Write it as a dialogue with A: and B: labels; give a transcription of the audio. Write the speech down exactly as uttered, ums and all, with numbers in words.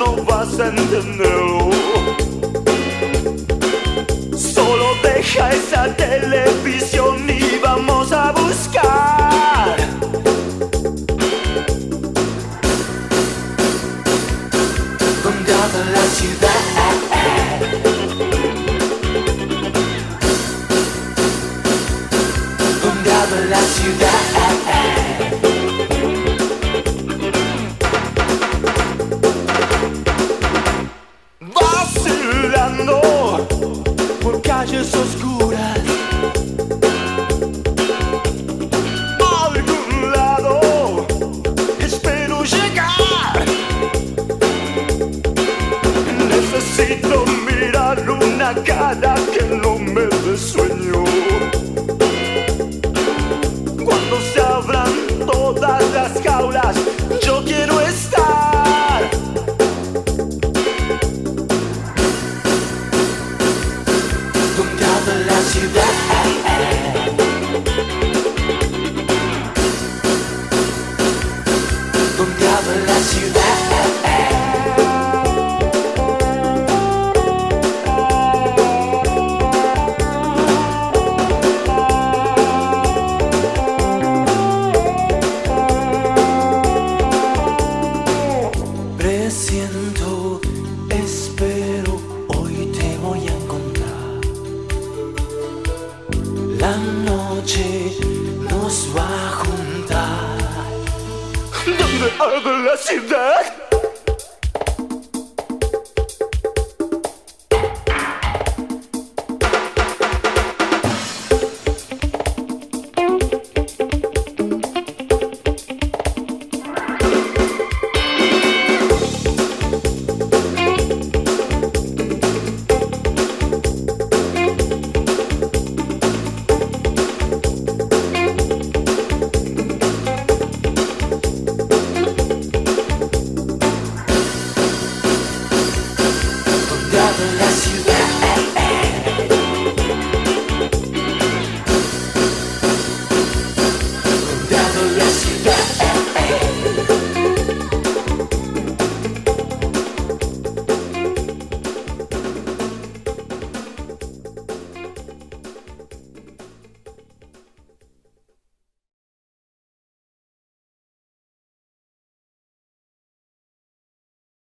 A: no vas a entenderlo. Solo deja esa televisión y vamos a buscar donde habla la ciudad. Donde habla la ciudad. Vacilando por calles oscuras, a algún lado espero llegar. Necesito mirar una cara que no me dé sueño. Cuando se abran todas las jaulas, yo quiero estar donde habla la ciudad. Donde habla la ciudad. Presiento, espero, hoy te voy a encontrar. La noche nos va a juntar. ¿Dónde arde la ciudad?